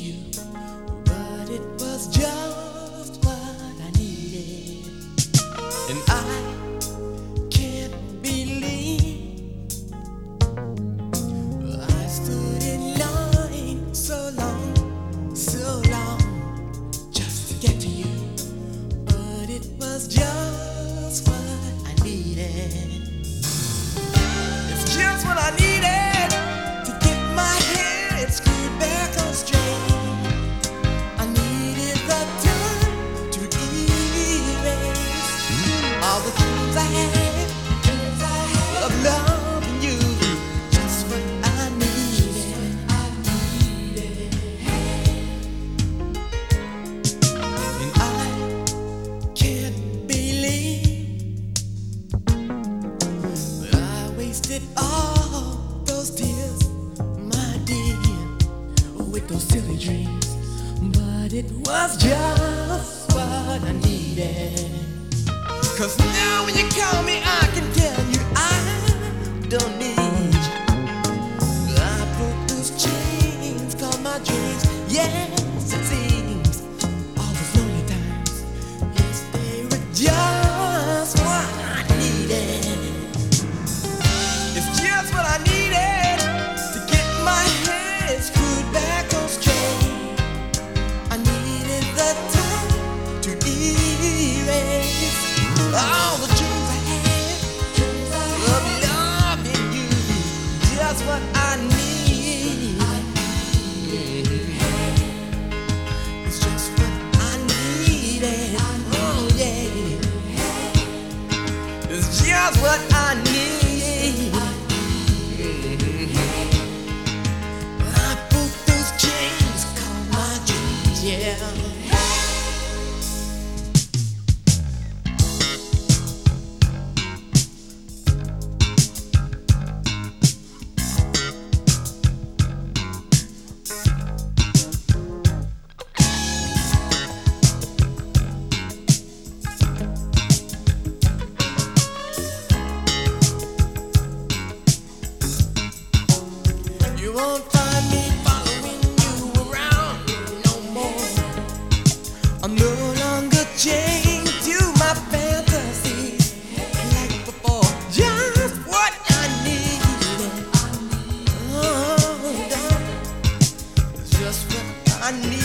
you, but it was just what I needed. And I can't believe I stood in line so long, just to get to you. But it was just what I needed. It's just what I needed to get my head screwed back on straight. I needed the time to erase all the dreams I had of loving you. Just what I needed. And I can't believe that I wasted all those tears, my dear, with those silly dreams. But it was just what I needed. 'Cause now when you call me, I can tell you I don't need you. I put those chains called my dreams. Yes, it seems all those lonely times, yes, they were just what I needed. It's just what I needed to get my head screwed back on straight. I needed the time to erase all the dreams I had of loving you. Just what I need. It's just what I needed. Oh yeah. It's just what I need. I put those chains called my dreams. Yeah. You won't find me following you around no more. I'm no longer chained to my fantasies like before. Just what I needed. Oh, darling, it's just what I need.